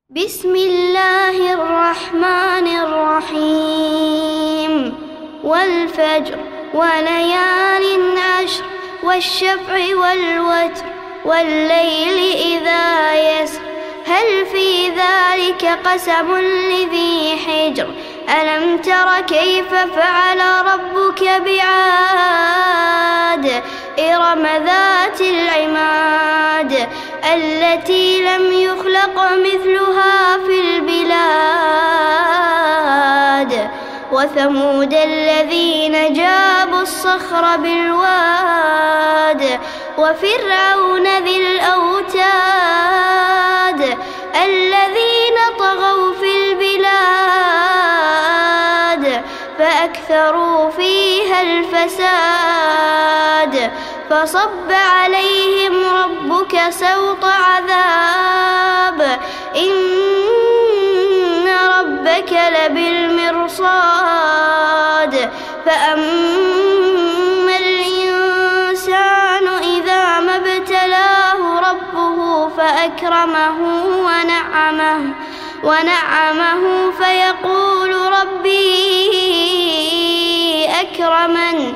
بسم الله الرحمن الرحيم والفجر وليال عشر والشفع والوتر والليل إذا يسر هل في ذلك قسم لذي حجر ألم تر كيف فعل ربك بعاد إرم ذات العماد التي لم يخلق مثلها في البلاد وثمود الذين جابوا الصخر بالواد وفرعون ذي الأوتاد الذين طغوا في البلاد فأكثروا فيها الفساد فصب عليهم ربك سوط عذاب إن ربك لبالمرصاد فأما الإنسان إذا ما ابتلاه ربه فأكرمه ونعمه فيقول ربي أكرمن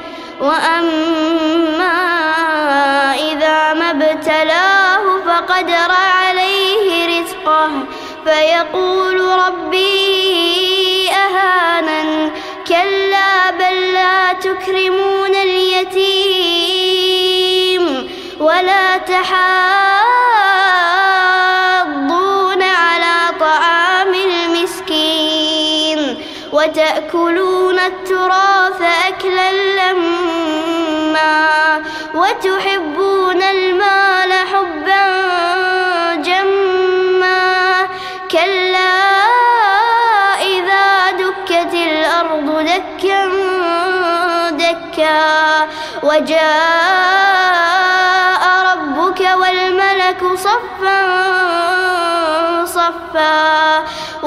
وأما إذا ما ابتلاه فقدر عليه رزقه فيقول ربي أهانن كلا بل لا تكرمون اليتيم ولا تحاضون على طعام المسكين وتأكلون التراث أكلا لما وتحبون المال حبا جما كلا إذا دكت الأرض دكا دكا وجاء ربك والملك صفا صفا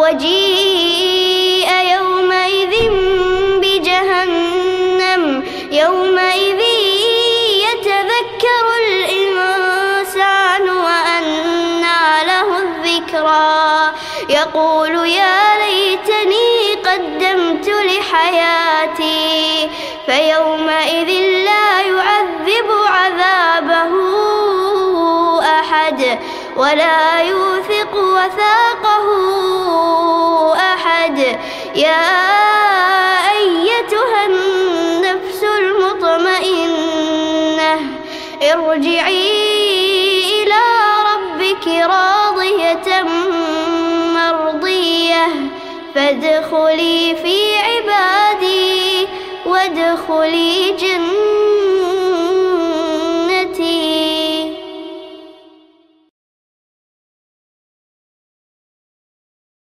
وجيء يومئذ بجهنم يومئذ يتذكر الإنسان وأنى له الذكرى يقول يا ليتني قدمت لحياتي فيومئذ لا يعذب عذابه أحد ولا يوثق وثاقه أحد يا أيتها النفس المطمئنة ارجعي إلى ربك راضية مرضية فادخلي في عبادي وادخلي